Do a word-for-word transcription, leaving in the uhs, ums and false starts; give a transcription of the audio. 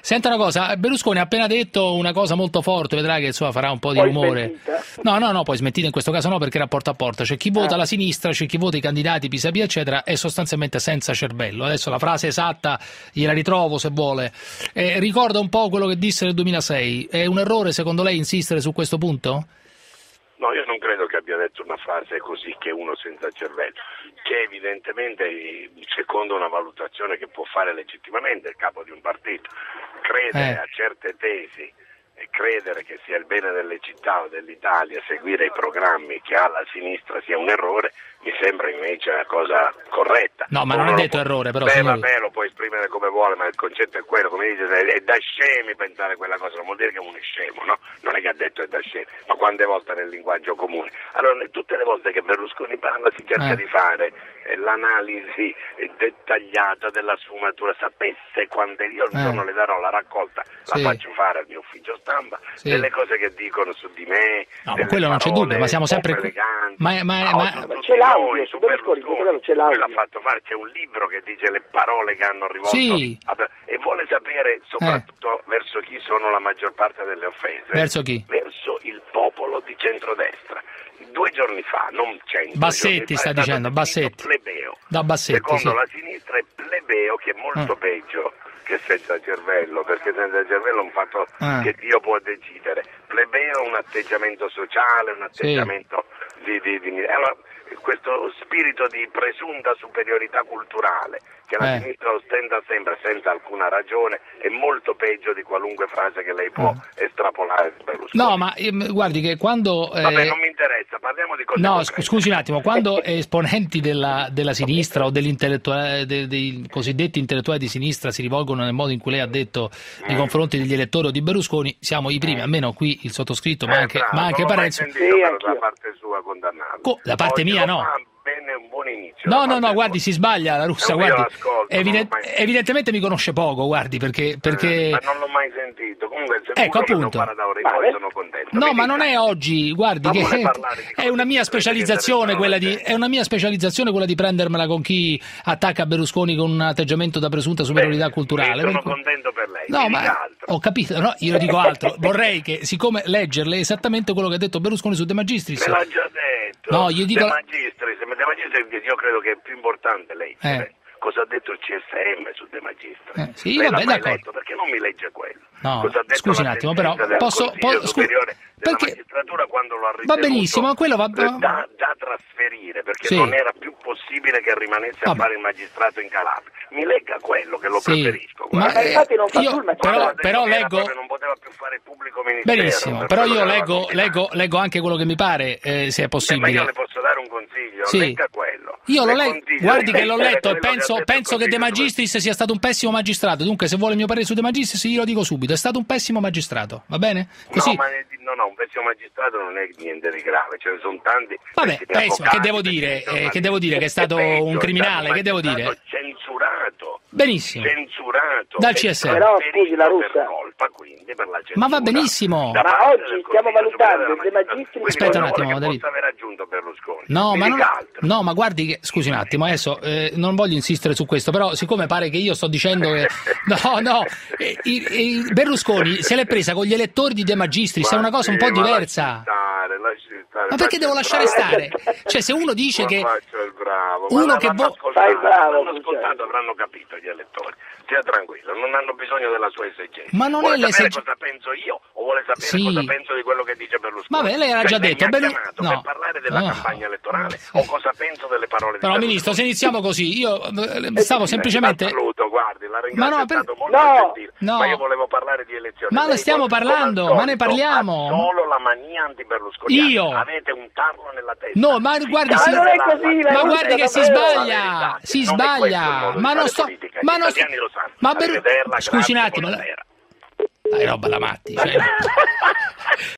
Senta una cosa, Berlusconi ha appena detto una cosa molto forte, vedrà che insomma farà un po' di Poi rumore. smentita. No, no, no, poi smentita in questo caso no, perché era porta a porta. C'è chi vota Ah. la sinistra, c'è chi vota i candidati Pisapia, eccetera, è sostanzialmente senza cervello. Adesso la frase esatta gliela ritrovo se vuole. Eh, ricorda un po' quello che disse nel duemilasei. È un errore secondo lei insistere su questo punto? No, io non credo che abbia detto una frase così, che uno senza cervello, che evidentemente, secondo una valutazione che può fare legittimamente il capo di un partito, crede Eh. a certe tesi e credere che sia il bene delle città o dell'Italia seguire i programmi che ha la sinistra sia un errore, mi sembra invece una cosa corretta. No, ma non Uno è lo detto può- errore, però, Beh, signori. vabbè, lo può esprimere come vuole, ma il concetto è quello, come dice, è da scemi pensare quella cosa, non vuol dire che uno è scemo, no? Non è che ha detto è da scemi, ma quante volte nel linguaggio comune. Allora, tutte le volte che Berlusconi parla si cerca Eh. di fare eh, l'analisi eh, dettagliata della sfumatura, sapesse quante, io un Eh. giorno le darò la raccolta, Sì. la faccio fare al mio ufficio stampa, Sì. delle cose che dicono su di me, No, ma delle quello non c'è parole dubbio, ma siamo sempre poco qui. eleganti. Ma- ma- No, ma- su Ma tutti c'è l'audio, noi, su su Berlusconi, Berlusconi. c'è Lui l'ha l'audio. fatto fare, c'è un libro che dice le parole che hanno rivolto Sì. a- e vuole sapere soprattutto verso chi sono la maggior parte delle offese. Verso chi? Verso il popolo di centrodestra. Due giorni fa, non cento Bassetti giorni fa, sta è stato dicendo, definito Bassetti. plebeo. Da Bassetti, Secondo sì. la sinistra è plebeo, che è molto Ah. peggio che senza cervello, perché senza cervello è un fatto Ah. che Dio può decidere. Plebeo è un atteggiamento sociale, un atteggiamento di, di, di- allora, questo spirito di presunta superiorità culturale che la Eh. sinistra ostenta sempre senza alcuna ragione è molto peggio di qualunque frase che lei può estrapolare su Berlusconi. No, ma ehm, guardi che quando... eh, Vabbè, non mi interessa, parliamo di cose No, concrete. scu- scusi un attimo, quando esponenti della, della sinistra o degli intellettuali, de- dei cosiddetti intellettuali di sinistra si rivolgono nel modo in cui lei ha detto nei confronti degli elettori o di Berlusconi, siamo i primi, almeno qui il sottoscritto, ma Eh, anche, bravo, ma anche non l'ho mai Parenzo. sentito Sì, però anch'io. da parte sua condannarlo. Co- da parte Oggi mia lo no. fa bene, un buon inizio. No, da no, parte no, guardi, sua. si sbaglia la russa, No, io guardi. l'ascolto, Eviden- non l'ho mai- evidentemente mi conosce poco, guardi, perché... perché... Eh, ma non l'ho mai sentito. Comunque, se Ecco, uno che appunto. non parla da ora in Ma poi eh. sono contento. No, Mi ma dica. non è oggi, guardi, Ma che vuole parlare di è cose una mia che specializzazione interessano quella la di gente. è una mia specializzazione quella di prendermela con chi attacca Berlusconi con un atteggiamento da presunta superiorità Bene, culturale. Sono per cui- contento per lei. No, mi ma dica altro. ho capito, no, io dico altro. Vorrei che, siccome leggerle esattamente quello che ha detto Berlusconi su De Magistris. Me l'ha già detto. No, io dico- De Magistris, De Magistris io credo che è più importante lei. Eh. Cosa ha detto il C S M su De Magistris? Eh, sì, Lei vabbè, l'ha mai d'accordo. letto? Perché non mi legge quello? No, Cosa ha detto scusi un la attimo, però, sentenza del posso- Consiglio po- scu- Superiore della perché- Magistratura quando lo ha Va ritenuto benissimo, quello va- da, da trasferire, perché Sì. non era più possibile che rimanesse a Vabbè. fare il magistrato in Calabria. Mi legga quello che lo Sì, preferisco. ma guarda. Eh, infatti non fa io- più il però, magistrato. però Era leggo proprio non poteva più fare il pubblico ministero. benissimo, per però quello io che aveva leggo, combinato. leggo, leggo anche quello che mi pare, eh, se è Eh, ma possibile. io le posso dare un consiglio, Sì. legga quello. Io lo Le leggo, consiglio guardi di che l'ho leggere letto e quello che ha penso, detto penso il che De Consiglio Magistris sia stato un pessimo magistrato. Dunque, se vuole il mio parere su De Magistris, io lo dico subito: è stato un pessimo magistrato, va bene? Così. No, ma no, no, un pessimo magistrato non è niente di grave, ce ne sono tanti. Vabbè, pessimi pessimo, avvocati, che devo pessimi dire? Eh, giornalisti. che devo dire? Che è stato peggio, un è criminale, stato che devo magistrato dire? Censurato. Benissimo. Censurato. Dal e C S M. Però, trasferito scusi, la per russa. colpa, quindi, per la Ma va censura benissimo. da Ma parte oggi del stiamo Consiglio valutando Superiore il De della Magistris. Magistratura. Aspetta un Quindi attimo, vuole che David. possa aver aggiunto Berlusconi. No, Mi ma non, dica altro. no, ma guardi che, scusi un attimo, adesso eh, non voglio insistere su questo, però siccome pare che io sto dicendo che no, no, eh, i- i- Berlusconi se l'è presa con gli elettori di De Magistris, è una cosa un po' Sì, ma diversa. lasci stare, lasci stare, Ma perché faccia devo il lasciare bravo. stare? Cioè, se uno dice Ma che faccia il bravo. uno Ma che l'hanno vo- ascoltato, Fai il bravo, l'hanno Luciano. ascoltato, avranno capito gli elettori. Stia tranquillo, non hanno bisogno della sua esegesi. Ma non vuole è sapere l'esege- cosa penso io o vuole sapere Sì. cosa penso di quello che dice Berlusconi? Vabbè, lei era Cioè, già lei detto, mi ha Berlu- chiamato no. per parlare della Ah. campagna elettorale Sì. o cosa penso delle parole Però, di Ministro, se Berlusconi? iniziamo così, io eh, stavo semplicemente... La saluto, guardi, la ringrazio, Ma no, è per- stato molto No, gentile, no. ma io volevo parlare di elezioni. Ma ne Lei, stiamo come al parlando, solito, ma ne parliamo. ha solo la mania antiberlusconiana. Io? Avete un tarlo nella testa. No, ma Si guardi, cade si- Ma non è dalla- così, la Ma russa, guardi che si davvero. sbaglia, si Non è questo il sbaglia, modo di ma non fare sto... politica. Ma Gli non sto... italiani lo sanno. Ma Berlu- Arrivederla, Scusi un grazie, attimo, buonasera. dai, roba da matti, cioè.